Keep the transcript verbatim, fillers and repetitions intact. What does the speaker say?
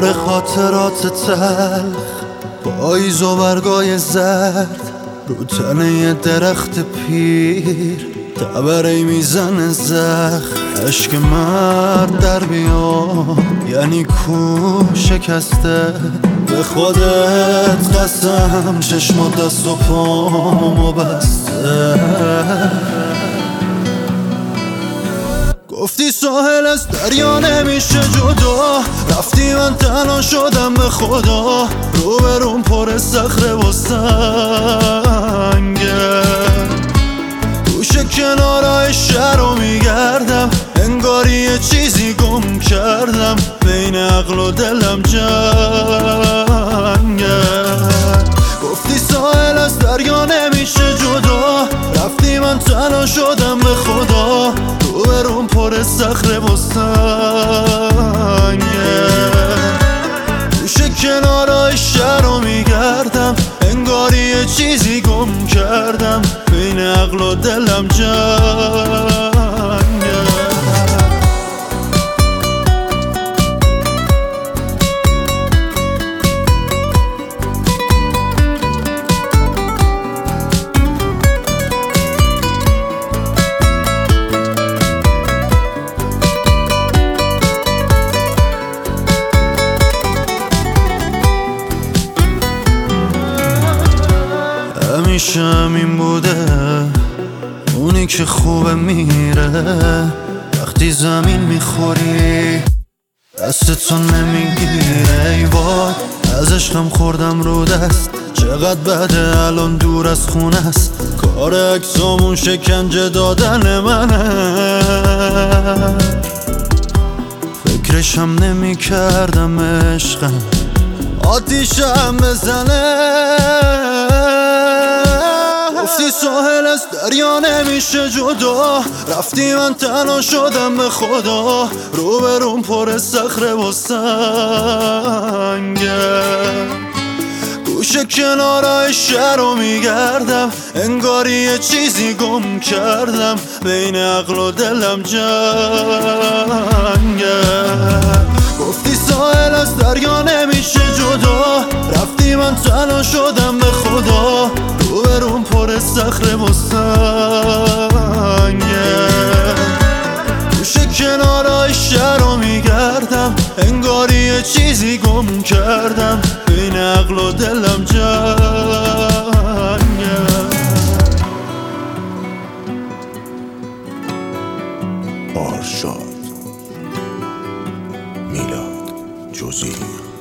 پر خاطرات تلخ، پاییز و برگای زرد رو تنه یه درخت پیر، تبری میزنه زخم. عشق مرد در بیاد یعنی کو شکسته، به خودت قسم چشم و دست و پامو بسته. گفتی ساحل از دریا نمیشه جدا، رفتی من تنها شدم به خدا، روبروم پر صخره و سنگه. گوش کنارای شهر رو میگردم، انگاری یه چیزی گم کردم، بین عقل و دلم جنگه. گفتی ساحل از دریا نمیشه جدا، رفتی من تنها شدم به خدا، روبروم پر صخره و سنگه. گوش کنارای شهر رو میگردم، انگاری یه چیزی گم کردم، بین عقل و دلم جنگه. همیشه همین بوده، اونی که خوبه میره، وقتی زمین میخوری دستتو نمیگیره. ای وای از عشقم خوردم رو دست، چقدر بده الان دور از خونه است، کار اکسامون شکنجه دادن منه. فکرشم نمی کردم عشقم آتیشم بزنه. گفتی ساحل از دریا نمیشه جدا، رفتی من تنها شدم به خدا، روبروم پر صخره و سنگه. گوش کنارای شهر رو میگردم، انگاری یه چیزی گم کردم، بین عقل و دلم جنگه. گفتی ساحل از دریا نمیشه جدا، رفتی من تنها شدم به خدا، روبروم پر صخره و سنگه. گوش کنارای شهر رو میگردم، انگاری یه چیزی گم کردم، بین عقل و دلم جنگه. آرشاد میلاد جزیر.